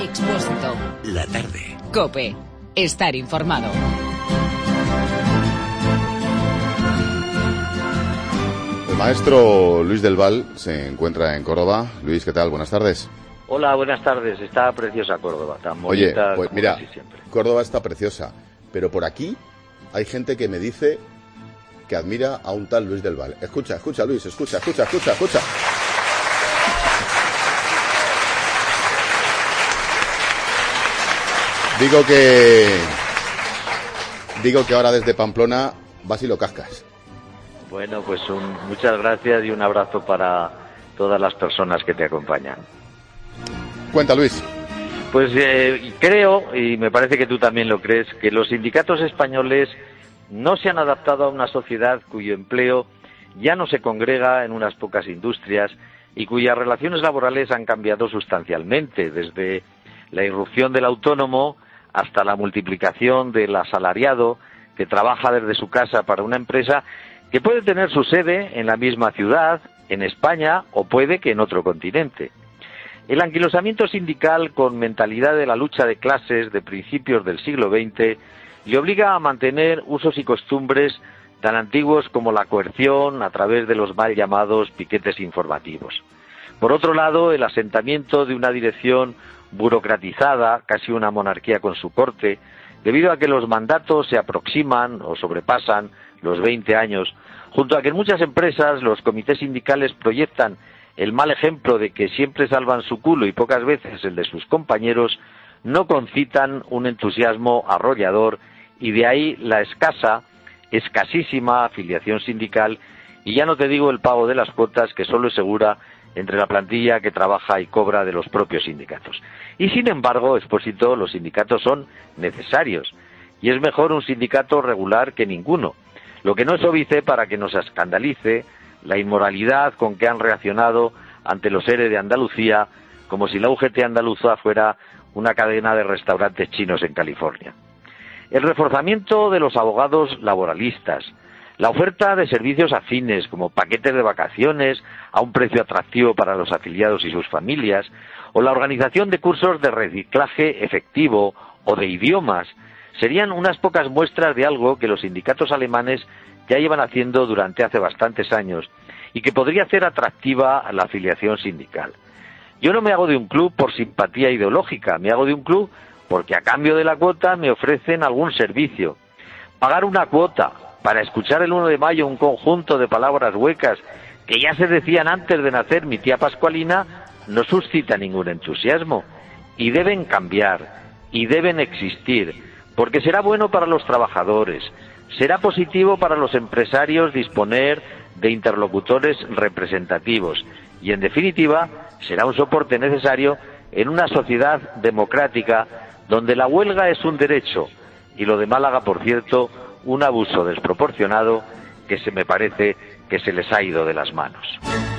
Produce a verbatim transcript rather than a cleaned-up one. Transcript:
Expósito. La tarde. COPE. Estar informado. El maestro Luis del Val se encuentra en Córdoba. Luis, ¿qué tal? Buenas tardes. Hola, buenas tardes. Está preciosa Córdoba, tan bonita. Oye, pues como mira, casi siempre. Córdoba está preciosa, pero por aquí hay gente que me dice que admira a un tal Luis del Val. Escucha, escucha, Luis, escucha, escucha, escucha, escucha. Digo que... Digo que ahora desde Pamplona vas y lo cascas. Bueno, pues un, muchas gracias y un abrazo para todas las personas que te acompañan. Cuenta, Luis. Pues eh, creo, y me parece que tú también lo crees, que los sindicatos españoles no se han adaptado a una sociedad cuyo empleo ya no se congrega en unas pocas industrias y cuyas relaciones laborales han cambiado sustancialmente, desde la irrupción del autónomo hasta la multiplicación del asalariado que trabaja desde su casa para una empresa que puede tener su sede en la misma ciudad, en España, o puede que en otro continente. El anquilosamiento sindical con mentalidad de la lucha de clases de principios del siglo veinte le obliga a mantener usos y costumbres tan antiguos como la coerción a través de los mal llamados piquetes informativos. Por otro lado, el asentamiento de una dirección burocratizada, casi una monarquía con su corte, debido a que los mandatos se aproximan o sobrepasan los veinte años, junto a que en muchas empresas los comités sindicales proyectan el mal ejemplo de que siempre salvan su culo y pocas veces el de sus compañeros, no concitan un entusiasmo arrollador y de ahí la escasa, escasísima afiliación sindical y ya no te digo el pago de las cuotas que solo es segura entre la plantilla que trabaja y cobra de los propios sindicatos. Y sin embargo, Expósito, los sindicatos son necesarios y es mejor un sindicato regular que ninguno, lo que no es óbice para que nos escandalice la inmoralidad con que han reaccionado ante los ERE de Andalucía, como si la U G T andaluza fuera una cadena de restaurantes chinos en California. El reforzamiento de los abogados laboralistas, la oferta de servicios afines como paquetes de vacaciones a un precio atractivo para los afiliados y sus familias, o la organización de cursos de reciclaje efectivo o de idiomas, serían unas pocas muestras de algo que los sindicatos alemanes ya llevan haciendo durante hace bastantes años y que podría hacer atractiva la afiliación sindical. Yo no me hago de un club por simpatía ideológica, me hago de un club porque a cambio de la cuota me ofrecen algún servicio. Pagar una cuota para escuchar el uno de mayo un conjunto de palabras huecas que ya se decían antes de nacer mi tía Pascualina no suscita ningún entusiasmo y deben cambiar y deben existir porque será bueno para los trabajadores, será positivo para los empresarios disponer de interlocutores representativos y, en definitiva, será un soporte necesario en una sociedad democrática donde la huelga es un derecho y lo de Málaga, por cierto, un abuso desproporcionado que se me parece que se les ha ido de las manos.